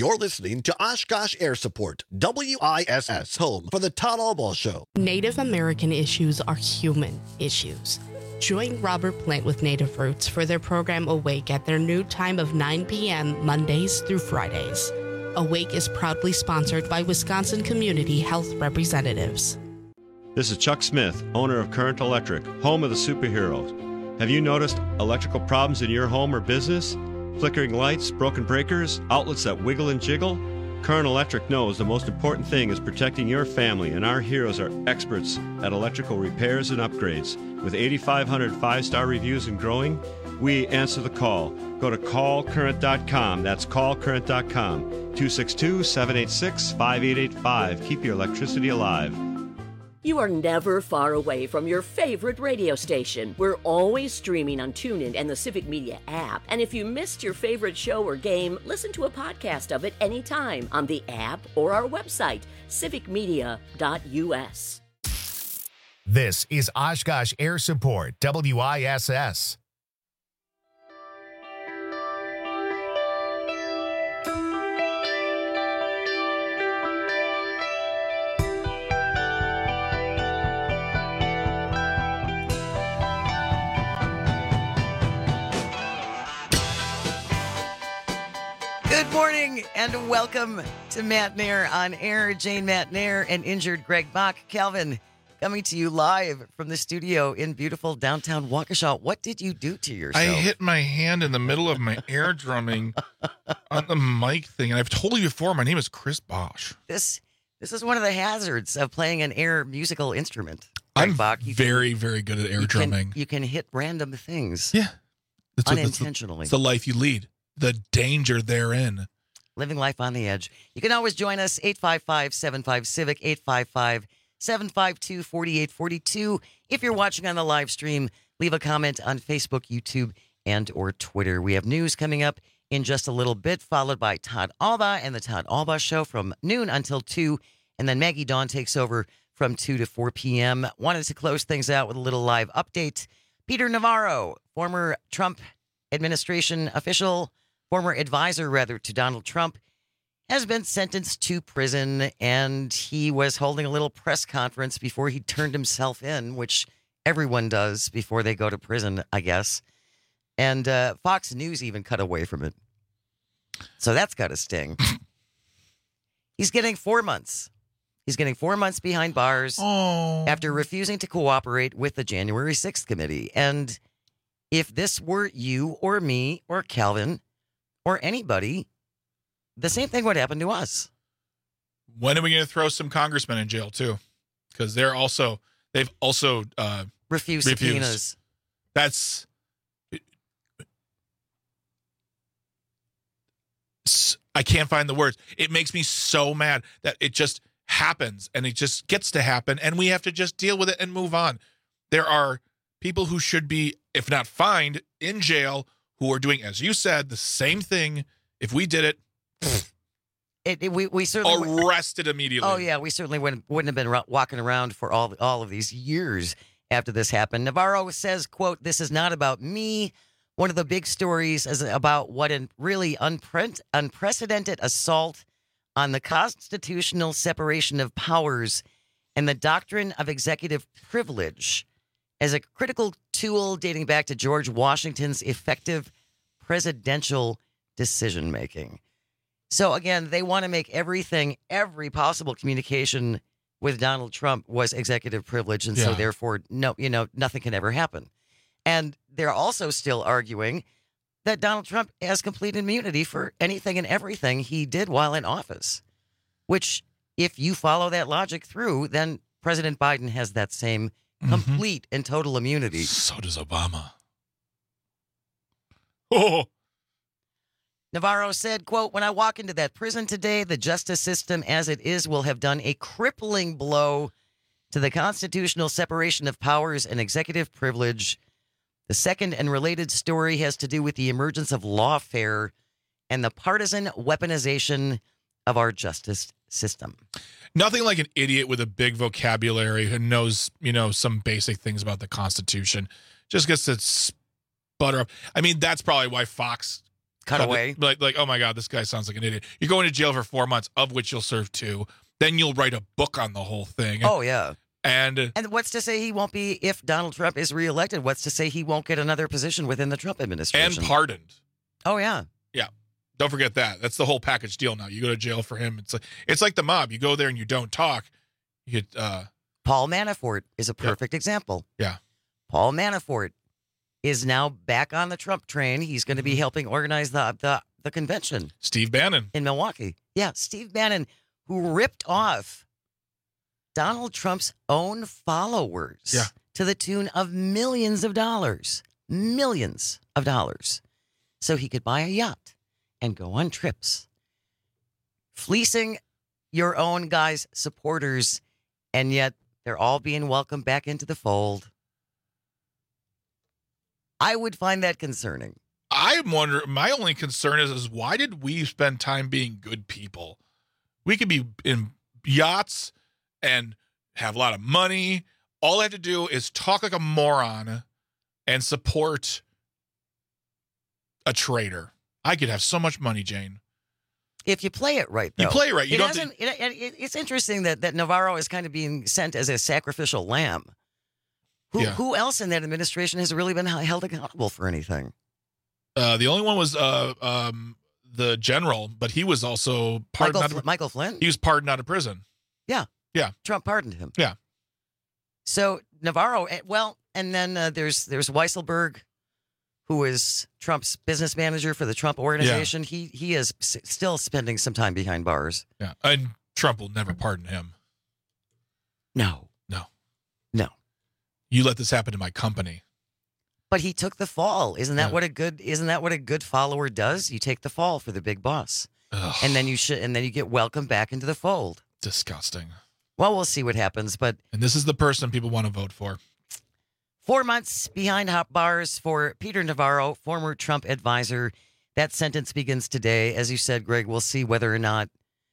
You're listening to Oshkosh Air Support, W I S S, home for the Todd Albaugh Show. Native American issues are human issues. Join Robert Plant with Native Roots for their program Awake at their new time of nine p.m. Mondays through Fridays. Awake is proudly sponsored by Wisconsin Community Health Representatives. This is Chuck Smith, owner of Current Electric, home of the superheroes. Have you noticed electrical problems in your home or business? Flickering lights, broken breakers, outlets that wiggle and jiggle? Current Electric knows the most important thing is protecting your family, and our heroes are experts at electrical repairs and upgrades. With eighty-five hundred five-star reviews and growing, we answer the call. Go to call current dot com. That's call current dot com. two six two, seven eight six, five eight eight five. Keep your electricity alive. You are never far away from your favorite radio station. We're always streaming on TuneIn and the Civic Media app. And if you missed your favorite show or game, listen to a podcast of it anytime on the app or our website, civic media dot u s. This is Oshkosh Air Support, W I S S. Good morning and welcome to Matt Nair on Air. Jane Matt Nair and injured Greg Bach. Calvin, coming to you live from the studio in beautiful downtown Waukesha. What did you do to yourself? I hit my hand in the middle of my air drumming on the mic thing. And I've told you before, my name is Chris Bosch. This this is one of the hazards of playing an air musical instrument. Greg I'm Bach, you very, can, very good at air you drumming. Can, you can hit random things. Yeah. That's what- unintentionally. It's the life you lead. The danger therein. Living life on the edge. You can always join us, eight five five, seven five, CIVIC, eight five five, seven five two, four eight four two. If you're watching on the live stream, leave a comment on Facebook, YouTube, and or Twitter. We have news coming up in just a little bit, followed by Todd Albaugh and the Todd Albaugh Show from noon until two. And then Maggie Dawn takes over from two to four p.m. Wanted to close things out with a little live update. Peter Navarro, former Trump administration official, former advisor, rather, to Donald Trump, has been sentenced to prison, and he was holding a little press conference before he turned himself in, which everyone does before they go to prison, I guess. And uh, Fox News even cut away from it. So that's got to sting. He's getting four months. He's getting four months behind bars oh. after refusing to cooperate with the January sixth committee. And if this were you or me or Calvin or anybody, the same thing would happen to us. When are we going to throw some congressmen in jail too? Because they're also they've also uh, refused refused subpoenas. That's I can't find the words. It makes me so mad that it just happens and it just gets to happen, and we have to just deal with it and move on. There are people who should be, if not fined, in jail, who are doing, as you said, the same thing. If we did it, it, it we we certainly arrested immediately. Oh yeah, we certainly wouldn't wouldn't have been walking around for all all of these years after this happened. Navarro says, "quote This is not about me. One of the big stories is about what a really unpre- unprecedented assault on the constitutional separation of powers and the doctrine of executive privilege as a critical tool dating back to George Washington's effective presidential decision-making." So again, they want to make everything, every possible communication with Donald Trump was executive privilege. And so Yeah. therefore, no, you know, nothing can ever happen. And they're also still arguing that Donald Trump has complete immunity for anything and everything he did while in office, which if you follow that logic through, then President Biden has that same complete and total immunity. So does Obama. Oh. Navarro said, quote, "When I walk into that prison today, the justice system as it is will have done a crippling blow to the constitutional separation of powers and executive privilege. The second and related story has to do with the emergence of lawfare and the partisan weaponization of our justice system." Nothing like an idiot with a big vocabulary who knows, you know, some basic things about the Constitution just gets to sputter up. I mean, that's probably why Fox cut away. Like, like, oh my God, this guy sounds like an idiot. You're going to jail for four months, of which you'll serve two. Then you'll write a book on the whole thing. Oh, yeah. And and what's to say he won't be, if Donald Trump is reelected, what's to say he won't get another position within the Trump administration? And pardoned. Oh, yeah. Yeah. Don't forget that. That's the whole package deal now. You go to jail for him. It's like, it's like the mob. You go there and you don't talk. You get... Uh, Paul Manafort is a perfect yeah. example. Yeah. Paul Manafort is now back on the Trump train. He's going to be helping organize the, the, the convention. Steve Bannon. In Milwaukee. Yeah, Steve Bannon, who ripped off Donald Trump's own followers yeah. to the tune of millions of dollars. Millions of dollars. So he could buy a yacht and go on trips. Fleecing your own guys' supporters, and yet they're all being welcomed back into the fold. I would find that concerning. I'm wondering, my only concern is, is why did we spend time being good people? We could be in yachts and have a lot of money. All I have to do is talk like a moron and support a traitor. I could have so much money, Jane. If you play it right, though. You play it right. You it don't hasn't, think... it, it, it's interesting that, that Navarro is kind of being sent as a sacrificial lamb. Who, yeah. who else in that administration has really been held accountable for anything? Uh, the only one was uh, um, the general, but he was also pardoned. Michael, out of, Michael Flynn? He was pardoned out of prison. Yeah. Yeah. Trump pardoned him. Yeah. So Navarro, well, and then uh, there's there's Weisselberg, who is Trump's business manager for the Trump organization. Yeah. He he is s- still spending some time behind bars. Yeah, and Trump will never pardon him. No. No. No. You let this happen to my company. But he took the fall. Isn't that yeah. what a good isn't that what a good follower does? You take the fall for the big boss. Ugh. And then you should and then you get welcomed back into the fold. Disgusting. Well, we'll see what happens, but and this is the person people want to vote for. Four months behind hot bars for Peter Navarro, former Trump advisor. That sentence begins today. As you said, Greg, we'll see whether or not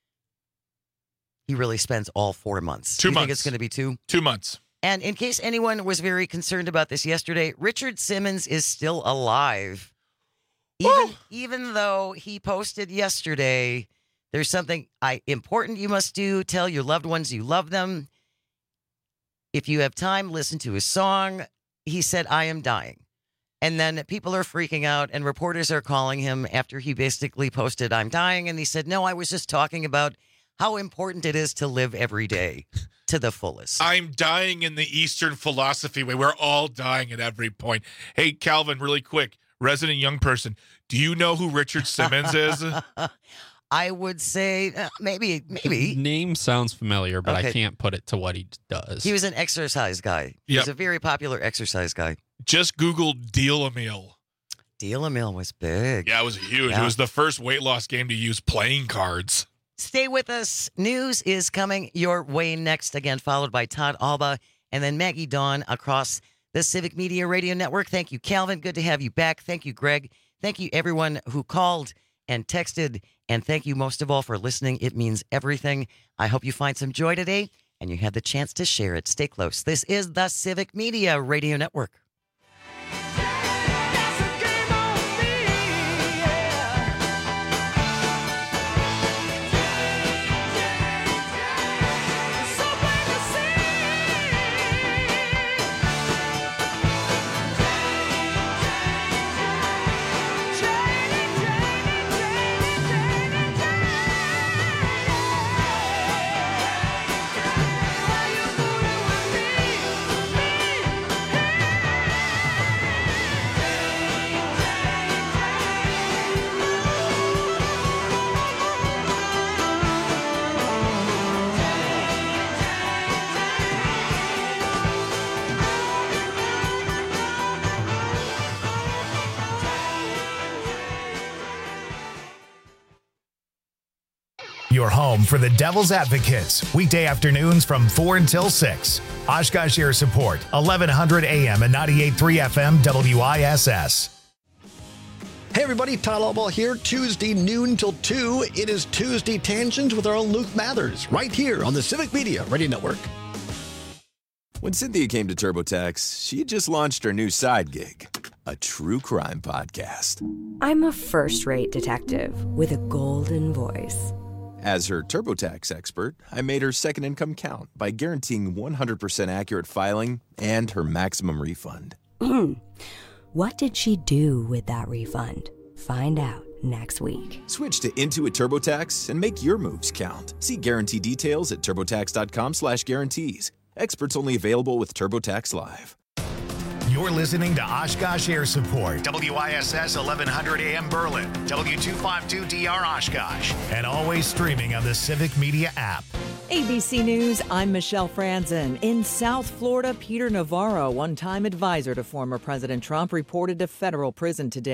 he really spends all four months. Two you months. Think it's going to be two? Two months. And in case anyone was very concerned about this yesterday, Richard Simmons is still alive. Even, even though he posted yesterday, there's something I, important you must do. Tell your loved ones you love them. If you have time, listen to his song. He said, I am dying. And then people are freaking out and reporters are calling him after he basically posted, I'm dying. And he said, no, I was just talking about how important it is to live every day to the fullest. I'm dying in the Eastern philosophy way. We're all dying at every point. Hey, Calvin, really quick, resident young person, do you know who Richard Simmons is? I would say uh, maybe, maybe. The name sounds familiar, but Okay. I can't put it to what he does. He was an exercise guy. He Yep. was a very popular exercise guy. Just Google Deal a Meal. Deal a Meal was big. Yeah, it was huge. Yeah. It was the first weight loss game to use playing cards. Stay with us. News is coming your way next, again, followed by Todd Alba and then Maggie Dawn across the Civic Media Radio Network. Thank you, Calvin. Good to have you back. Thank you, Greg. Thank you, everyone who called and texted. And thank you most of all for listening. It means everything. I hope you find some joy today and you have the chance to share it. Stay close. This is the Civic Media Radio Network. Your home for the Devil's Advocates, weekday afternoons from four until six. Oshkosh Air Support, eleven hundred A M and ninety-eight point three F M W I S S. Hey everybody, Todd Albaugh here. Tuesday noon till two. It is Tuesday Tangent with our own Luke Mathers, right here on the Civic Media Radio Network. When Cynthia came to TurboTax, she had just launched her new side gig, a true crime podcast. I'm a first-rate detective with a golden voice. As her TurboTax expert, I made her second income count by guaranteeing one hundred percent accurate filing and her maximum refund. What did she do with that refund? Find out next week. Switch to Intuit TurboTax and make your moves count. See guarantee details at turbotax.com slash guarantees. Experts only available with TurboTax Live. You're listening to Oshkosh Air Support, W I S S eleven hundred A M Berlin, W two fifty-two D R Oshkosh, and always streaming on the Civic Media app. A B C News, I'm Michelle Franzen. In South Florida, Peter Navarro, one-time advisor to former President Trump, reported to federal prison today.